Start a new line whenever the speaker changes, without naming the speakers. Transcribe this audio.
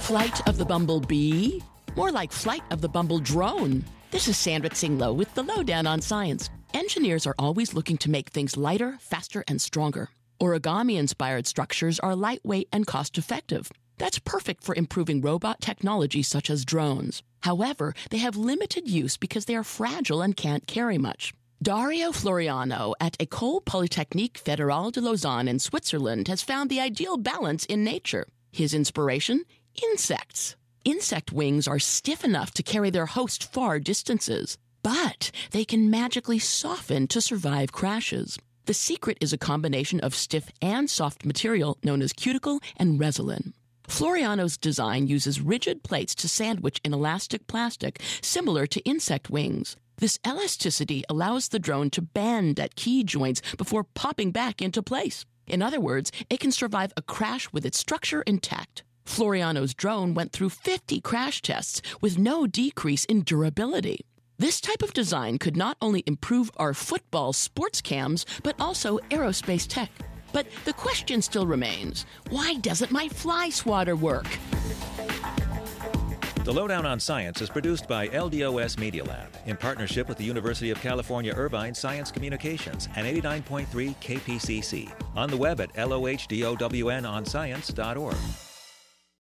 Flight of the Bumblebee? More like Flight of the Bumble Drone. This is Sandra Tsinglow with the Lowdown on Science. Engineers are always looking to make things lighter, faster, and stronger. Origami-inspired structures are lightweight and cost-effective. That's perfect for improving robot technology such as drones. However, they have limited use because they are fragile and can't carry much. Dario Floriano at École Polytechnique Fédérale de Lausanne in Switzerland has found the ideal balance in nature. His inspiration? Insects. Insect wings are stiff enough to carry their host far distances, but they can magically soften to survive crashes. The secret is a combination of stiff and soft material known as cuticle and resilin. Floriano's design uses rigid plates to sandwich an elastic plastic similar to insect wings. This elasticity allows the drone to bend at key joints before popping back into place. In other words, it can survive a crash with its structure intact. Floriano's drone went through 50 crash tests with no decrease in durability. This type of design could not only improve our football sports cams, but also aerospace tech. But the question still remains, why doesn't my fly swatter work?
The Lowdown on Science is produced by LDOS Media Lab in partnership with the University of California Irvine Science Communications and 89.3 KPCC. On the web at LOHDOWNonscience.org.